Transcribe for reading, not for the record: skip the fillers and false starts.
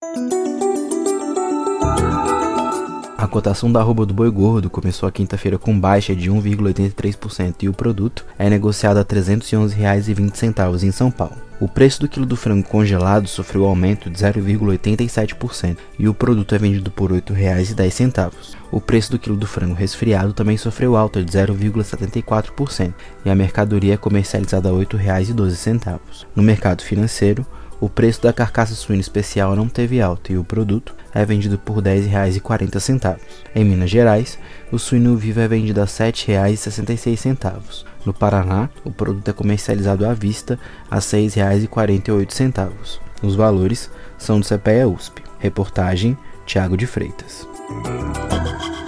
A cotação da arroba do boi gordo começou a quinta-feira com baixa de 1,83% e o produto é negociado a R$ 311,20 em São Paulo. O preço do quilo do frango congelado sofreu aumento de 0,87% e o produto é vendido por R$ 8,10. O preço do quilo do frango resfriado também sofreu alta de 0,74% e a mercadoria é comercializada a R$ 8,12. No mercado financeiro, o preço da carcaça suína especial não teve alta e o produto é vendido por R$ 10,40. Em Minas Gerais, o suíno vivo é vendido a R$ 7,66. No Paraná, o produto é comercializado à vista a R$ 6,48. Os valores são do CPEA USP. Reportagem Thiago de Freitas.